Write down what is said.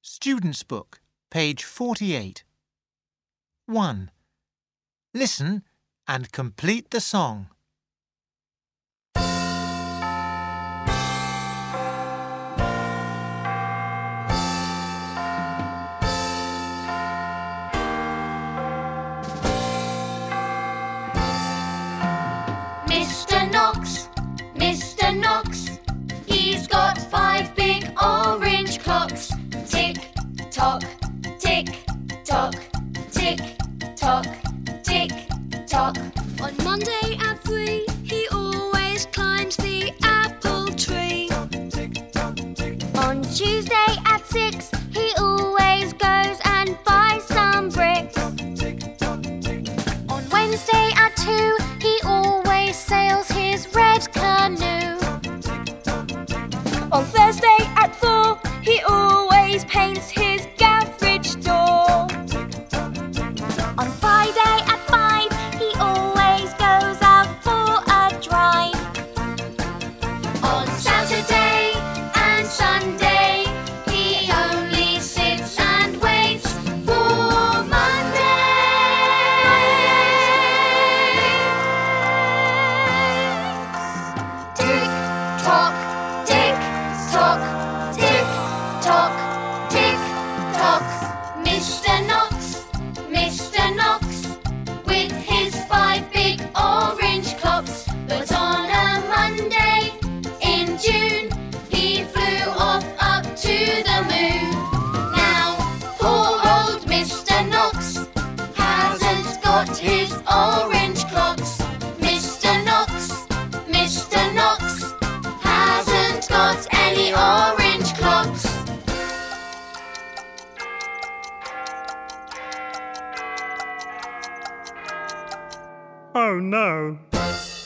Student's Book, page 48. 1. Listen and complete the song. Mr. Knox, he's got 5 big orange clocks. Tick tock, tick tock, tick tock, tick tock. On Monday at 3, he always climbs the apple tree. On Tuesday at 6, he always goes and buys some bricks. On Wednesday at 2, he always sails his red canoe. On Thursday at 4, he always paints his garage door. On Friday at 5, he always goes out for a drive. On Saturday and Sunday, he only sits and waits for Monday. Tick tock, tick tock, tick tock, tick tock. Mr. Knox, with his 5 big orange clocks. But on a Monday in June, he flew off up to the moon. Now, poor old Mr. Knox hasn't got his orange clocks. Mr. Knox hasn't got any orange clocks. Oh no!